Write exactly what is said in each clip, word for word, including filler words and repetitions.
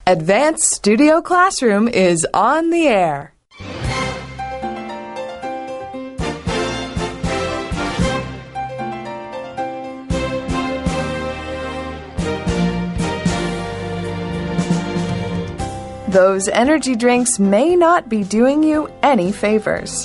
Advanced Studio Classroom is on the air. Those energy drinks may not be doing you any favors.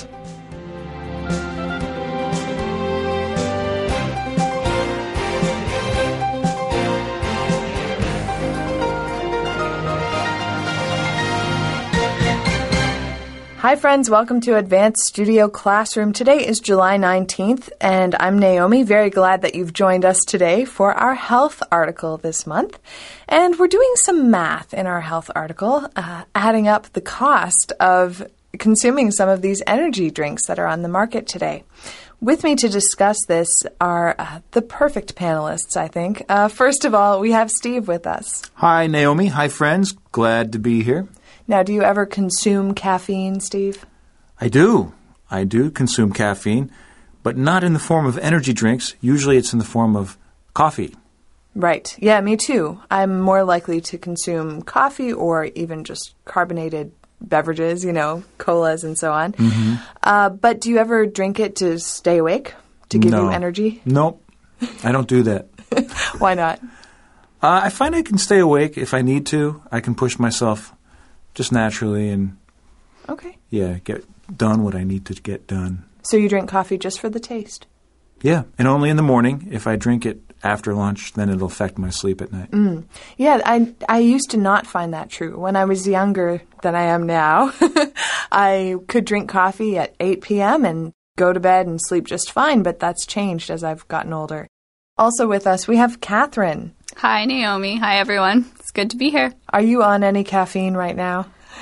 Hi friends, welcome to Advanced Studio Classroom. Today is July nineteenth, and I'm Naomi. Very glad that you've joined us today for our health article this month. And we're doing some math in our health article, uh, adding up the cost of consuming some of these energy drinks that are on the market today. With me to discuss this are uh, the perfect panelists, I think. Uh, first of all, we have Steve with us. Hi, Naomi. Hi, friends. Glad to be here. Now, do you ever consume caffeine, Steve? I do. I do consume caffeine, but not in the form of energy drinks. Usually it's in the form of coffee. Right. Yeah, me too. I'm more likely to consume coffee or even just carbonated beverages, you know, colas and so on. Mm-hmm. Uh, but do you ever drink it to stay awake, to give no. you energy? Nope. I don't do that. Why not? Uh, I find I can stay awake if I need to. I can push myself just naturally and, okay, yeah, get done what I need to get done. So you drink coffee just for the taste? Yeah, and only in the morning. If I drink it after lunch, then it'll affect my sleep at night. Mm. Yeah, I I used to not find that true. When I was younger than I am now, I could drink coffee at eight p.m. and go to bed and sleep just fine, but that's changed as I've gotten older. Also with us, we have Catherine. Hi, Naomi. Hi, everyone. It's good to be here. Are you on any caffeine right now?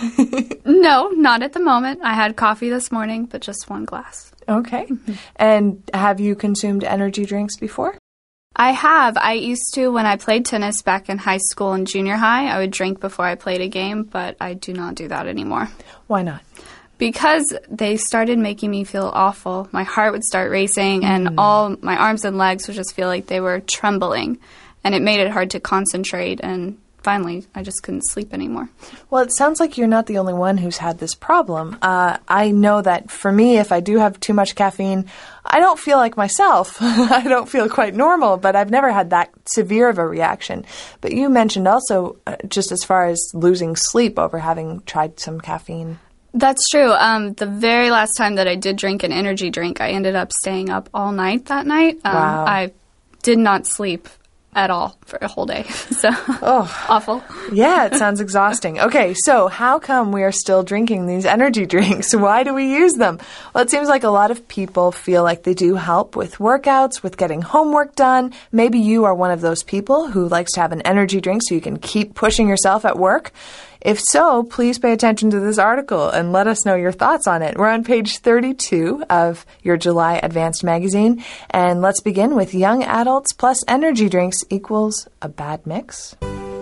No, not at the moment. I had coffee this morning, but just one glass. Okay. And have you consumed energy drinks before? I have. I used to when I played tennis back in high school and junior high. I would drink before I played a game, but I do not do that anymore. Why not? Because they started making me feel awful. My heart would start racing, and mm. all my arms and legs would just feel like they were trembling. And it made it hard to concentrate, and finally, I just couldn't sleep anymore. Well, it sounds like you're not the only one who's had this problem. Uh, I know that for me, if I do have too much caffeine, I don't feel like myself. I don't feel quite normal, but I've never had that severe of a reaction. But you mentioned also, uh, just as far as losing sleep over having tried some caffeine. That's true. Um, the very last time that I did drink an energy drink, I ended up staying up all night that night. Um, wow. I did not sleep at all for a whole day. So, oh, awful. Yeah, it sounds exhausting. Okay, so how come we are still drinking these energy drinks? Why do we use them? Well, it seems like a lot of people feel like they do help with workouts, with getting homework done. Maybe you are one of those people who likes to have an energy drink so you can keep pushing yourself at work. If so, please pay attention to this article and let us know your thoughts on it. We're on page thirty-two of your July Advanced magazine, and let's begin with young adults plus energy drinks equals a bad mix.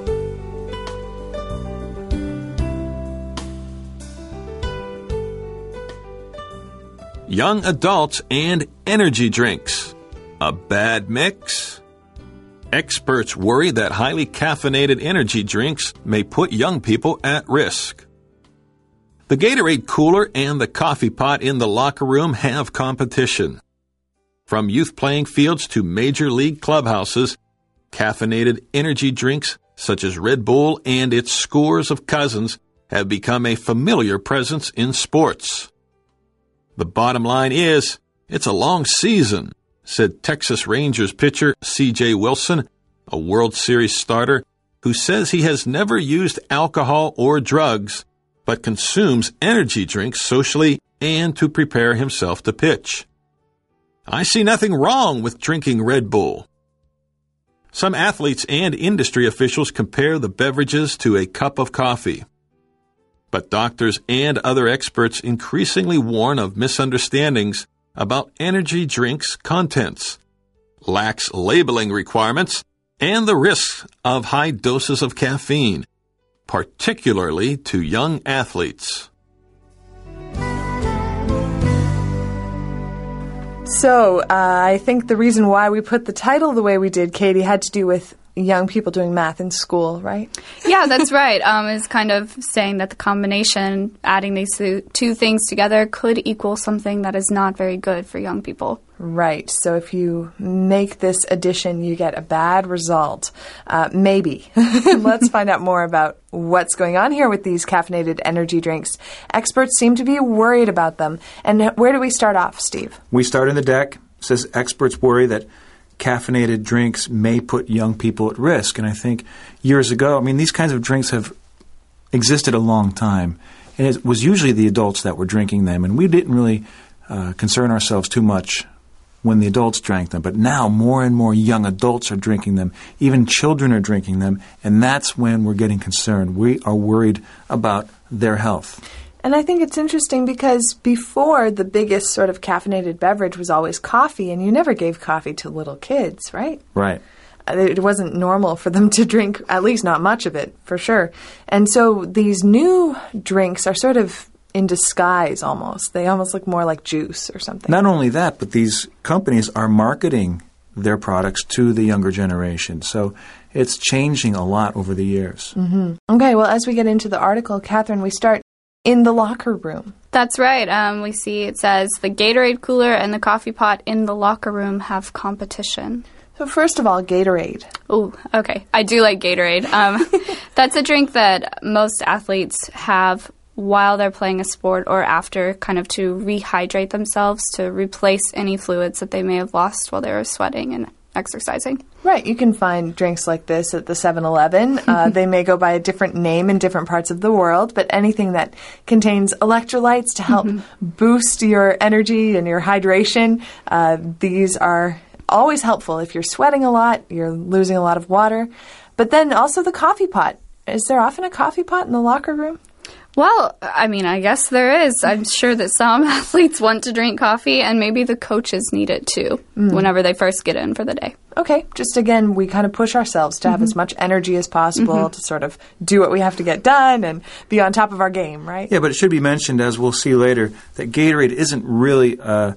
Young adults and energy drinks. A bad mix? Experts worry that highly caffeinated energy drinks may put young people at risk. The Gatorade cooler and the coffee pot in the locker room have competition. From youth playing fields to major league clubhouses, caffeinated energy drinks such as Red Bull and its scores of cousins have become a familiar presence in sports. The bottom line is, it's a long season, said Texas Rangers pitcher C J Wilson, a World Series starter, who says he has never used alcohol or drugs, but consumes energy drinks socially and to prepare himself to pitch. I see nothing wrong with drinking Red Bull. Some athletes and industry officials compare the beverages to a cup of coffee. But doctors and other experts increasingly warn of misunderstandings about energy drinks' contents, lax labeling requirements, and the risks of high doses of caffeine, particularly to young athletes. So, uh, I think the reason why we put the title the way we did, Katie, had to do with young people doing math in school, right? Yeah, that's right. Um, it's kind of saying that the combination, adding these two two things together, could equal something that is not very good for young people. Right. So if you make this addition, you get a bad result. Uh, maybe. Let's find out more about what's going on here with these caffeinated energy drinks. Experts seem to be worried about them. And where do we start off, Steve? We start in the deck. It says experts worry that caffeinated drinks may put young people at risk. And I think years ago, I mean, these kinds of drinks have existed a long time. And it was usually the adults that were drinking them. And we didn't really uh, concern ourselves too much when the adults drank them. But now more and more young adults are drinking them. Even children are drinking them. And that's when we're getting concerned. We are worried about their health. And I think it's interesting because before, the biggest sort of caffeinated beverage was always coffee, and you never gave coffee to little kids, right? Right. It wasn't normal for them to drink, at least not much of it, for sure. And so these new drinks are sort of in disguise almost. They almost look more like juice or something. Not only that, but these companies are marketing their products to the younger generation. So it's changing a lot over the years. Mm-hmm. Okay, well, as we get into the article, Catherine, we start in the locker room. That's right. Um, we see it says the Gatorade cooler and the coffee pot in the locker room have competition. So first of all, Gatorade. Oh, okay. I do like Gatorade. Um, that's a drink that most athletes have while they're playing a sport or after, kind of to rehydrate themselves, to replace any fluids that they may have lost while they were sweating and exercising. Right. You can find drinks like this at the seven eleven. Uh, they may go by a different name in different parts of the world, but anything that contains electrolytes to help mm-hmm. boost your energy and your hydration, uh, these are always helpful. If you're sweating a lot, you're losing a lot of water. But then also the coffee pot. Is there often a coffee pot in the locker room? Well, I mean, I guess there is. I'm sure that some athletes want to drink coffee, and maybe the coaches need it too mm. whenever they first get in for the day. Okay. Just again, we kind of push ourselves to have mm-hmm. as much energy as possible mm-hmm. to sort of do what we have to get done and be on top of our game, right? Yeah, but it should be mentioned, as we'll see later, that Gatorade isn't really a,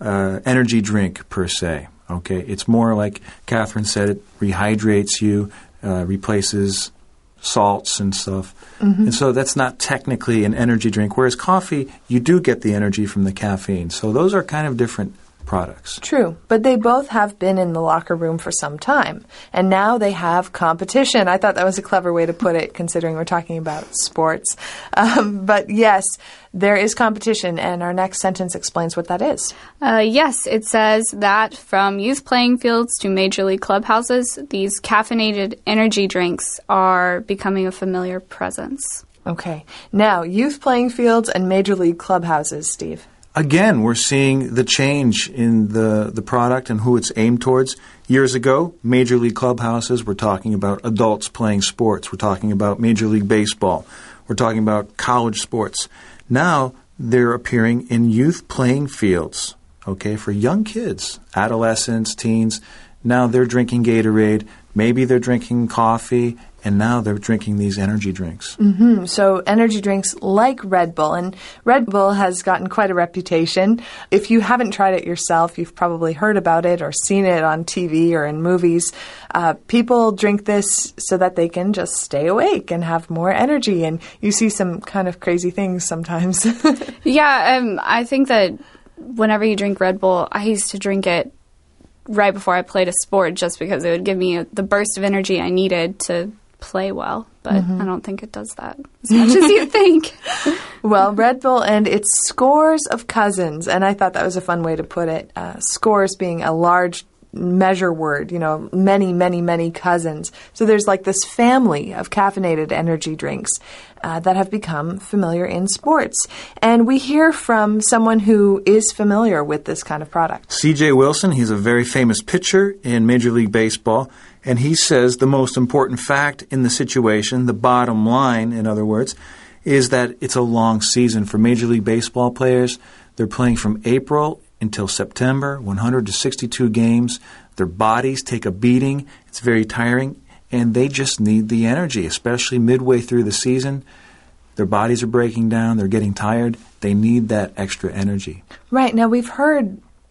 a energy drink per se. Okay, it's more like Catherine said, it rehydrates you, uh, replaces salts and stuff. Mm-hmm. And so that's not technically an energy drink, whereas coffee, you do get the energy from the caffeine. So those are kind of different products. True, but they both have been in the locker room for some time, and now they have competition. I thought that was a clever way to put it, considering we're talking about sports. Um, but yes, there is competition, and our next sentence explains what that is. Uh, yes, it says that from youth playing fields to major league clubhouses, these caffeinated energy drinks are becoming a familiar presence. Okay. Now, youth playing fields and major league clubhouses, Steve. Again, we're seeing the change in the, the product and who it's aimed towards. Years ago, Major League clubhouses, we're talking about adults playing sports. We're talking about Major League Baseball. We're talking about college sports. Now, they're appearing in youth playing fields, okay, for young kids, adolescents, teens. Now they're drinking Gatorade. Maybe they're drinking coffee. And now they're drinking these energy drinks. Mm-hmm. So energy drinks like Red Bull. And Red Bull has gotten quite a reputation. If you haven't tried it yourself, you've probably heard about it or seen it on T V or in movies. Uh, people drink this so that they can just stay awake and have more energy. And you see some kind of crazy things sometimes. yeah, um, I think that whenever you drink Red Bull, I used to drink it right before I played a sport just because it would give me a, the burst of energy I needed to play well, but mm-hmm. I don't think it does that as much as you think. Well, Red Bull and its scores of cousins, and I thought that was a fun way to put it. Uh, scores being a large measure word, you know, many, many, many cousins. So there's like this family of caffeinated energy drinks uh, that have become familiar in sports. And we hear from someone who is familiar with this kind of product. C J Wilson, he's a very famous pitcher in Major League Baseball. And he says the most important fact in the situation, the bottom line, in other words, is that it's a long season for Major League Baseball players. They're playing from April until September, one hundred sixty-two games. Their bodies take a beating. It's very tiring, and they just need the energy, especially midway through the season. Their bodies are breaking down. They're getting tired. They need that extra energy. Right. Now, we've heard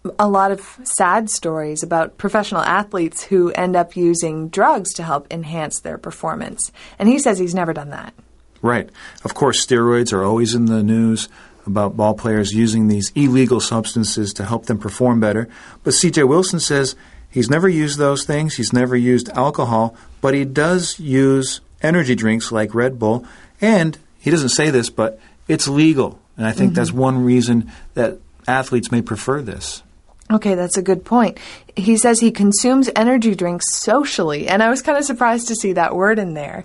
a lot of sad stories about professional athletes who end up using drugs to help enhance their performance. And he says he's never done that. Right. Of course, steroids are always in the news about ball players using these illegal substances to help them perform better. But C J Wilson says he's never used those things. He's never used alcohol, but he does use energy drinks like Red Bull. And he doesn't say this, but it's legal. And I think mm-hmm. that's one reason that athletes may prefer this. Okay, that's a good point. He says he consumes energy drinks socially, and I was kind of surprised to see that word in there.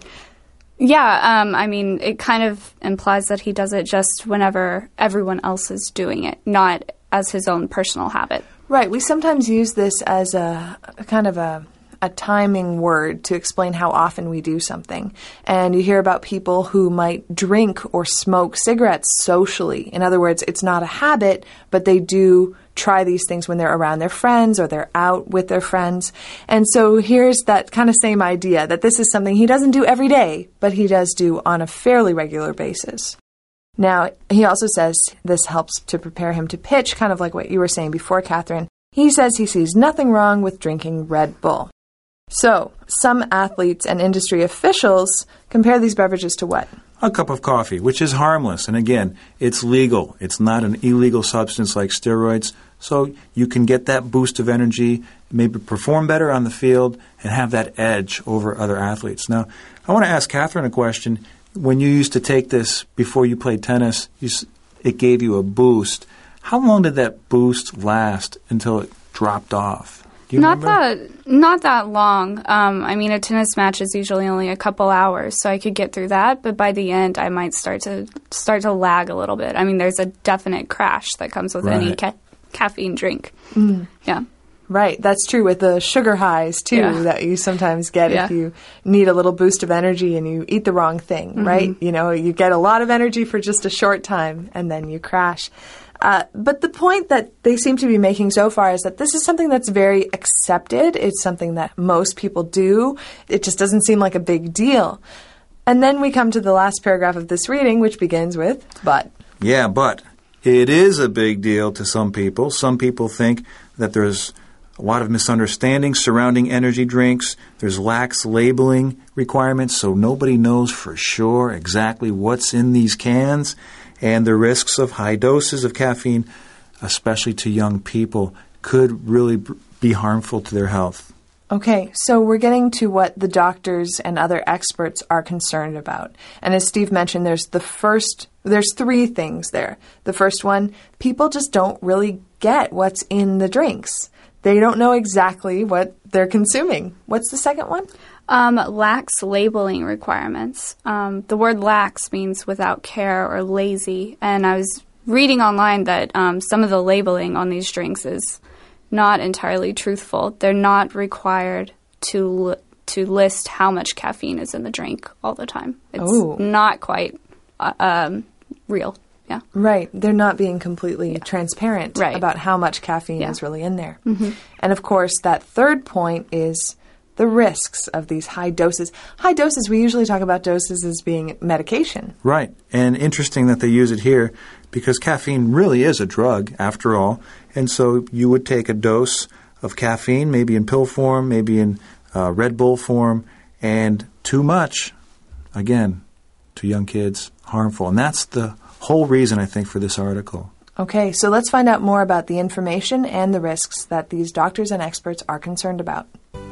Yeah, um, I mean, it kind of implies that he does it just whenever everyone else is doing it, not as his own personal habit. Right. We sometimes use this as a, a kind of a, a timing word to explain how often we do something. And you hear about people who might drink or smoke cigarettes socially. In other words, it's not a habit, but they do try these things when they're around their friends or they're out with their friends. And so here's that kind of same idea that this is something he doesn't do every day, but he does do on a fairly regular basis. Now, he also says this helps to prepare him to pitch, kind of like what you were saying before, Catherine. He says he sees nothing wrong with drinking Red Bull. So, some athletes and industry officials compare these beverages to what? A cup of coffee, which is harmless. And again, it's legal. It's not an illegal substance like steroids. So you can get that boost of energy, maybe perform better on the field, and have that edge over other athletes. Now, I want to ask Catherine a question. When you used to take this before you played tennis, you, it gave you a boost. How long did that boost last until it dropped off? Do you not remember? that not that long. Um, I mean, a tennis match is usually only a couple hours, so I could get through that. But by the end, I might start to start to lag a little bit. I mean, there's a definite crash that comes with right. any ca- caffeine drink. Mm. Yeah, right. That's true with the sugar highs too yeah. that you sometimes get yeah. if you need a little boost of energy and you eat the wrong thing. Mm-hmm. Right? You know, you get a lot of energy for just a short time and then you crash. Uh, but the point that they seem to be making so far is that this is something that's very accepted. It's something that most people do. It just doesn't seem like a big deal. And then we come to the last paragraph of this reading, which begins with, but. Yeah, but it is a big deal to some people. Some people think that there's a lot of misunderstandings surrounding energy drinks. There's lax labeling requirements, so nobody knows for sure exactly what's in these cans. And the risks of high doses of caffeine, especially to young people, could really be harmful to their health. Okay, so we're getting to what the doctors and other experts are concerned about. And as Steve mentioned, there's the first, there's three things there. The first one, people just don't really get what's in the drinks. They don't know exactly what they're consuming. What's the second one? Um, lax labeling requirements. Um, the word lax means without care or lazy. And I was reading online that um, some of the labeling on these drinks is not entirely truthful. They're not required to li- to list how much caffeine is in the drink all the time. It's Ooh. not quite uh, um, real. Yeah. Right. They're not being completely yeah. transparent right. about how much caffeine yeah. is really in there. Mm-hmm. And of course, that third point is the risks of these high doses. High doses, we usually talk about doses as being medication. Right. And interesting that they use it here because caffeine really is a drug, after all. And so you would take a dose of caffeine, maybe in pill form, maybe in uh, Red Bull form, and too much, again, to young kids, harmful. And that's the whole reason, I think, for this article. Okay, so let's find out more about the information and the risks that these doctors and experts are concerned about.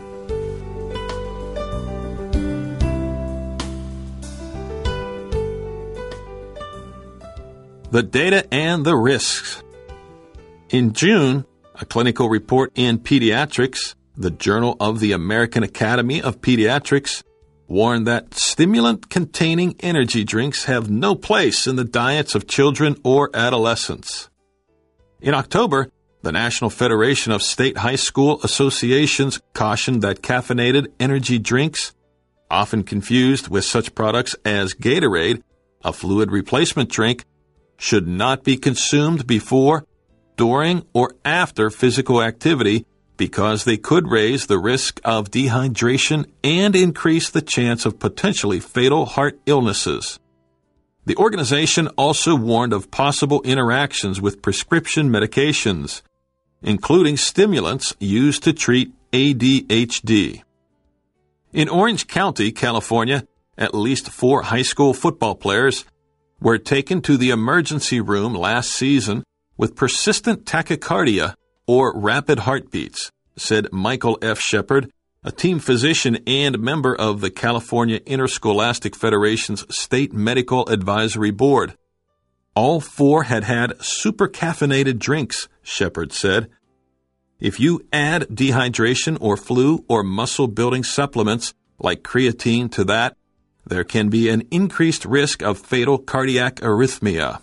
The data and the risks. In June, a clinical report in Pediatrics, the Journal of the American Academy of Pediatrics, warned that stimulant-containing energy drinks have no place in the diets of children or adolescents. In October, the National Federation of State High School Associations cautioned that caffeinated energy drinks, often confused with such products as Gatorade, a fluid replacement drink, should not be consumed before, during, or after physical activity because they could raise the risk of dehydration and increase the chance of potentially fatal heart illnesses. The organization also warned of possible interactions with prescription medications. including stimulants used to treat A D H D. In Orange County, California, at least four high school football players were taken to the emergency room last season with persistent tachycardia or rapid heartbeats, said Michael F. Shepard, a team physician and member of the California Interscholastic Federation's State Medical Advisory Board. All four had had supercaffeinated drinks, Shepard said. If you add dehydration or flu or muscle-building supplements like creatine to that, there can be an increased risk of fatal cardiac arrhythmia.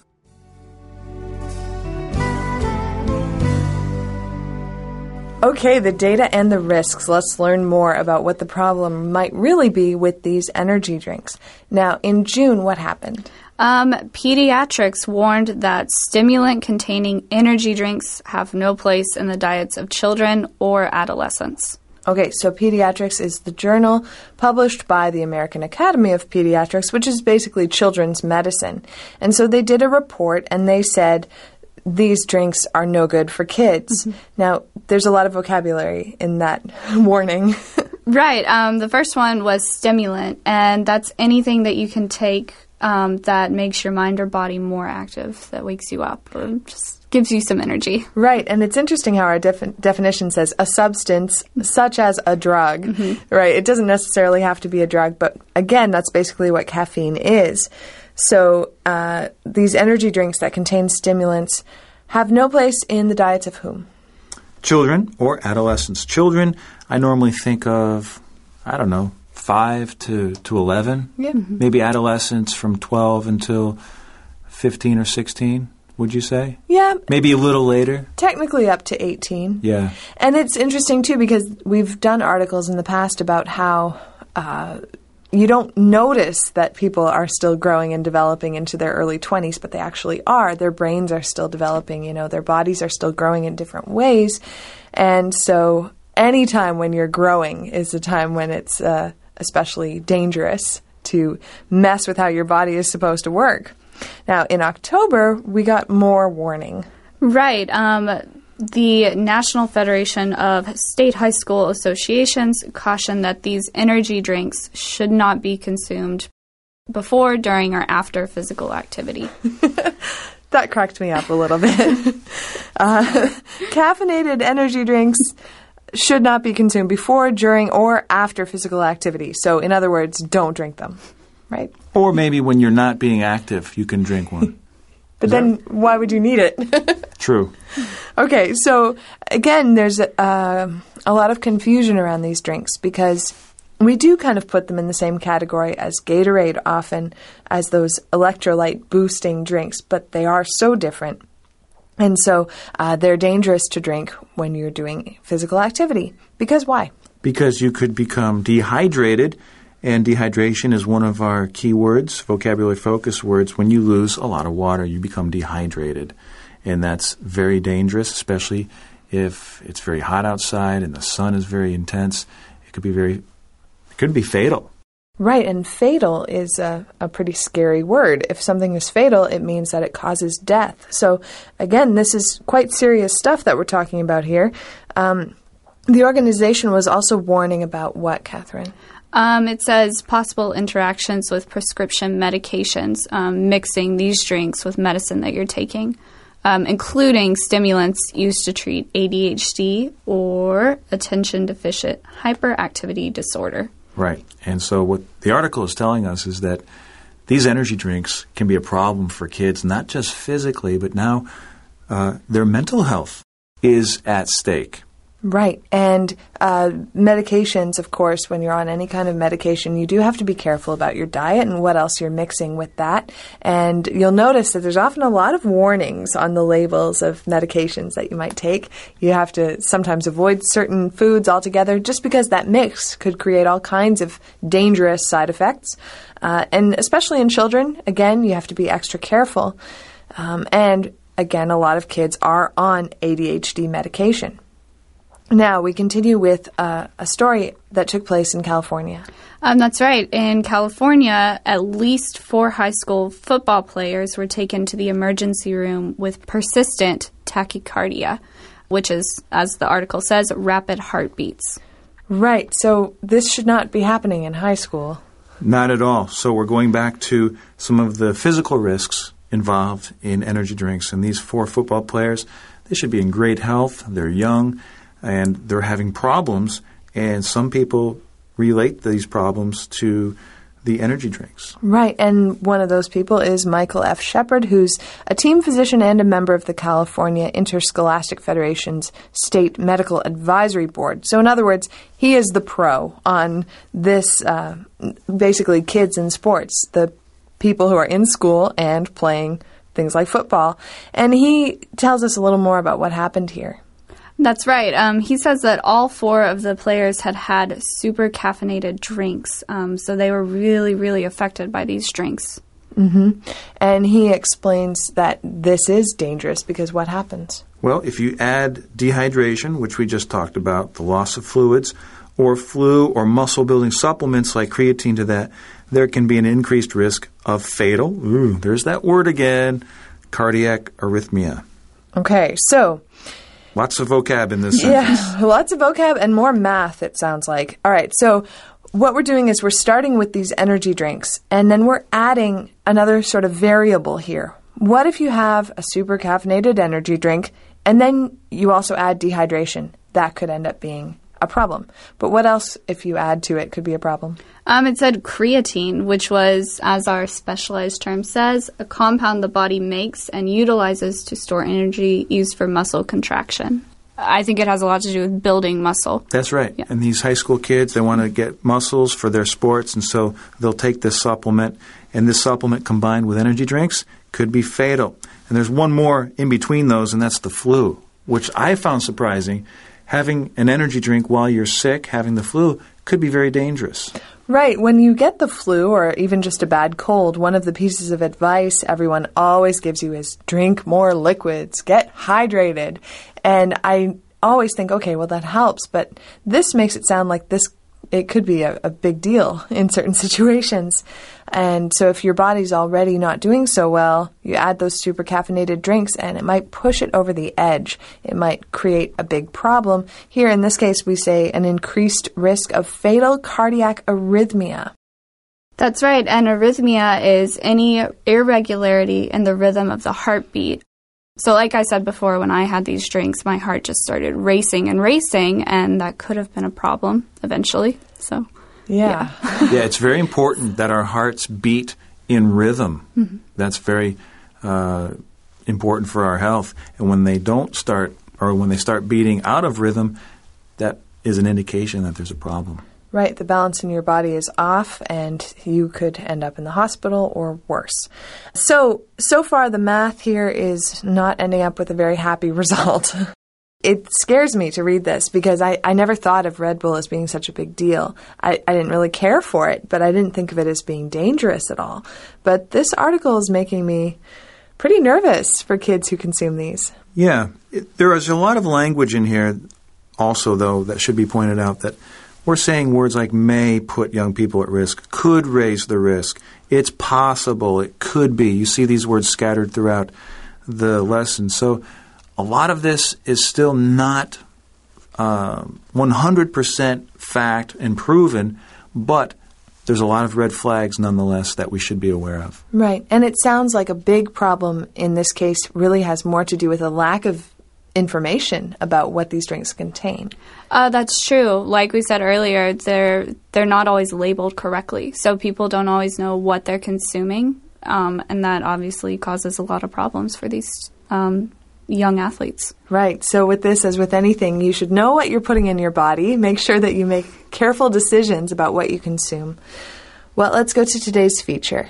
Okay, the data and the risks. Let's learn more about what the problem might really be with these energy drinks. Now, in June, what happened? Um, pediatrics warned that stimulant-containing energy drinks have no place in the diets of children or adolescents. Okay, so Pediatrics is the journal published by the American Academy of Pediatrics, which is basically children's medicine. And so they did a report, and they said these drinks are no good for kids. Mm-hmm. Now, there's a lot of vocabulary in that warning. Right. Um, the first one was stimulant, and that's anything that you can take um, that makes your mind or body more active, that wakes you up or just gives you some energy. Right, and it's interesting how our defi- definition says a substance such as a drug, mm-hmm. right? It doesn't necessarily have to be a drug, but again, that's basically what caffeine is. So uh, these energy drinks that contain stimulants have no place in the diets of whom? Children or adolescents. Children, I normally think of, I don't know, five to, to eleven. Yeah. Mm-hmm. Maybe adolescents from twelve until fifteen or sixteen. Would you say? Yeah. Maybe a little later? Technically up to eighteen. Yeah. And it's interesting, too, because we've done articles in the past about how uh, you don't notice that people are still growing and developing into their early twenties, but they actually are. Their brains are still developing, you know, their bodies are still growing in different ways. And so any time when you're growing is a time when it's uh, especially dangerous to mess with how your body is supposed to work. Now, in October, we got more warning. Right. Um, the National Federation of State High School Associations cautioned that these energy drinks should not be consumed before, during, or after physical activity. That cracked me up a little bit. uh, caffeinated energy drinks should not be consumed before, during, or after physical activity. So, in other words, don't drink them. Right. Or maybe when you're not being active, you can drink one. But Is then that... why would you need it? True. Okay, so again, there's uh, a lot of confusion around these drinks because we do kind of put them in the same category as Gatorade often, as those electrolyte boosting drinks, but they are so different. And so uh, they're dangerous to drink when you're doing physical activity. Because why? Because you could become dehydrated. And dehydration is one of our key words, vocabulary focus words. When you lose a lot of water, you become dehydrated. And that's very dangerous, especially if it's very hot outside and the sun is very intense. It could be very, it could be fatal. Right, and fatal is a, a pretty scary word. If something is fatal, it means that it causes death. So, again, this is quite serious stuff that we're talking about here. Um, the organization was also warning about what, Catherine? Um, it says possible interactions with prescription medications, um, mixing these drinks with medicine that you're taking, um, including stimulants used to treat A D H D or attention-deficit hyperactivity disorder. Right. And so what the article is telling us is that these energy drinks can be a problem for kids, not just physically, but now uh, their mental health is at stake. Right. And uh, medications, of course, when you're on any kind of medication, you do have to be careful about your diet and what else you're mixing with that. And you'll notice that there's often a lot of warnings on the labels of medications that you might take. You have to sometimes avoid certain foods altogether just because that mix could create all kinds of dangerous side effects. Uh, and especially in children, again, you have to be extra careful. Um, and again, a lot of kids are on A D H D medication. Now, we continue with uh, a story that took place in California. Um, that's right. In California, at least four high school football players were taken to the emergency room with persistent tachycardia. which is, as the article says, rapid heartbeats. Right. So this should not be happening in high school. Not at all. So we're going back to some of the physical risks involved in energy drinks. And these four football players, they should be in great health. They're young, and they're having problems. And some people relate these problems to the energy drinks. Right, and one of those people is Michael F. Shepard, who's a team physician and a member of the California Interscholastic Federation's State Medical Advisory Board. So in other words, he is the pro on this, uh, basically kids in sports, the people who are in school and playing things like football. And he tells us a little more about what happened here. That's right. Um, he says that all four of the players had had super caffeinated drinks, um, so they were really, really affected by these drinks. Mm-hmm. And he explains that this is dangerous because what happens? Well, if you add dehydration, which we just talked about, the loss of fluids, or flu or muscle-building supplements like creatine to that, there can be an increased risk of fatal, ooh, there's that word again, cardiac arrhythmia. Okay, so... Lots of vocab in this sentence. Yeah, lots of vocab and more math, it sounds like. All right, so what we're doing is we're starting with these energy drinks, and then we're adding another sort of variable here. What if you have a super caffeinated energy drink, and then you also add dehydration? That could end up being a problem. But what else, if you add to it, could be a problem? Um, it said creatine, which was, as our specialized term says, a compound the body makes and utilizes to store energy used for muscle contraction. I think it has a lot to do with building muscle. That's right. Yeah. And these high school kids, they want to get muscles for their sports, and so they'll take this supplement, and this supplement combined with energy drinks could be fatal. And there's one more in between those, and that's the flu, which I found surprising. Having an energy drink while you're sick, having the flu, could be very dangerous. Right. When you get the flu or even just a bad cold, one of the pieces of advice everyone always gives you is drink more liquids, get hydrated. And I always think, okay, well, that helps. But this makes it sound like this it could be a, a big deal in certain situations. And so if your body's already not doing so well, you add those super caffeinated drinks and it might push it over the edge. It might create a big problem. Here in this case, we say an increased risk of fatal cardiac arrhythmia. That's right, and arrhythmia is any irregularity in the rhythm of the heartbeat. So like I said before, when I had these drinks, my heart just started racing and racing, and that could have been a problem eventually. So, yeah. Yeah, yeah it's very important that our hearts beat in rhythm. Mm-hmm. That's very uh, important for our health. And when they don't start, or when they start beating out of rhythm, that is an indication that there's a problem. Right, the balance in your body is off and you could end up in the hospital or worse. So, so far the math here is not ending up with a very happy result. It scares me to read this because I, I never thought of Red Bull as being such a big deal. I, I didn't really care for it, but I didn't think of it as being dangerous at all. But this article is making me pretty nervous for kids who consume these. Yeah, it, there is a lot of language in here also, though, that should be pointed out that we're saying words like may put young people at risk, could raise the risk, it's possible, it could be. You see these words scattered throughout the lesson. So a lot of this is still not uh, one hundred percent fact and proven, but there's a lot of red flags nonetheless that we should be aware of. Right. And it sounds like a big problem in this case really has more to do with a lack of information about what these drinks contain. Uh, that's true. Like we said earlier, they're they're not always labeled correctly, so people don't always know what they're consuming, um, and that obviously causes a lot of problems for these um, young athletes. Right. So with this, as with anything, you should know what you're putting in your body. Make sure that you make careful decisions about what you consume. Well, let's go to today's feature.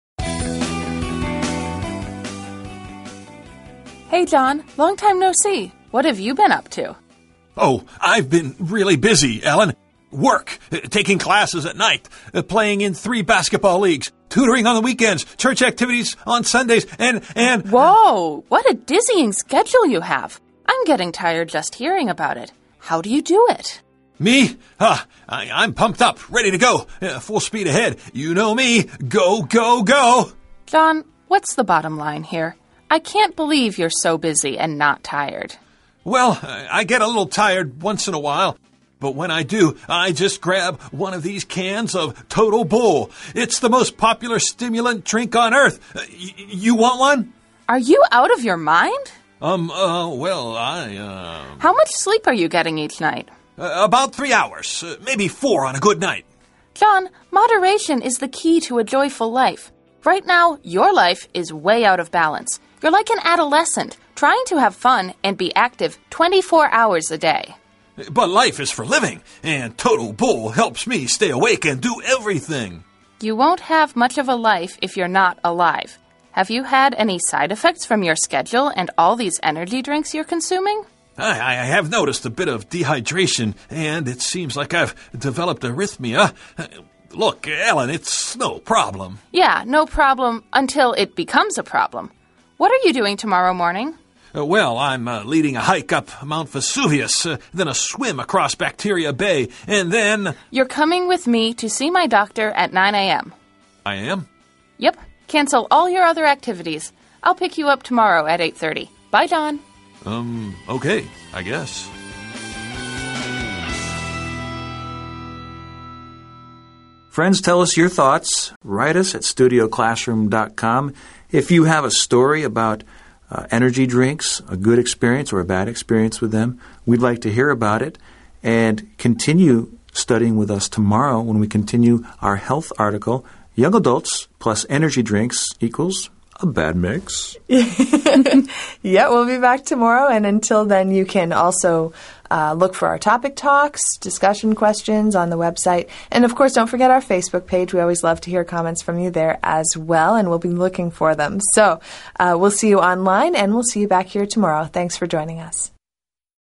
Hey, John. Long time no see. What have you been up to? Oh, I've been really busy, Ellen. Work, uh, taking classes at night, uh, playing in three basketball leagues, tutoring on the weekends, church activities on Sundays, and, and... Whoa, what a dizzying schedule you have. I'm getting tired just hearing about it. How do you do it? Me? Ah, I, I'm pumped up, ready to go. Uh, full speed ahead. You know me. Go, go, go. John, what's the bottom line here? I can't believe you're so busy and not tired. Well, I get a little tired once in a while. But when I do, I just grab one of these cans of Total Bull. It's the most popular stimulant drink on earth. Y- you want one? Are you out of your mind? Um, uh, well, I, uh... How much sleep are you getting each night? Uh, about three hours. Uh, maybe four on a good night. John, moderation is the key to a joyful life. Right now, your life is way out of balance. You're like an adolescent, trying to have fun and be active twenty-four hours a day. But life is for living, and Total Bull helps me stay awake and do everything. You won't have much of a life if you're not alive. Have you had any side effects from your schedule and all these energy drinks you're consuming? I, I have noticed a bit of dehydration, and it seems like I've developed arrhythmia. Look, Ellen, it's no problem. Yeah, no problem until it becomes a problem. What are you doing tomorrow morning? Uh, well, I'm uh, leading a hike up Mount Vesuvius, uh, then a swim across Bacteria Bay, and then... You're coming with me to see my doctor at nine a.m. I am? Yep. Cancel all your other activities. I'll pick you up tomorrow at eight thirty. Bye, Don. Um, okay, I guess. Friends, tell us your thoughts. Write us at studio classroom dot com. If you have a story about uh, energy drinks, a good experience or a bad experience with them, we'd like to hear about it. And continue studying with us tomorrow when we continue our health article, Young Adults plus Energy Drinks equals a bad mix. Yeah, we'll be back tomorrow. And until then, you can also uh, look for our topic talks, discussion questions on the website. And, of course, don't forget our Facebook page. We always love to hear comments from you there as well, and we'll be looking for them. So uh, we'll see you online, and we'll see you back here tomorrow. Thanks for joining us.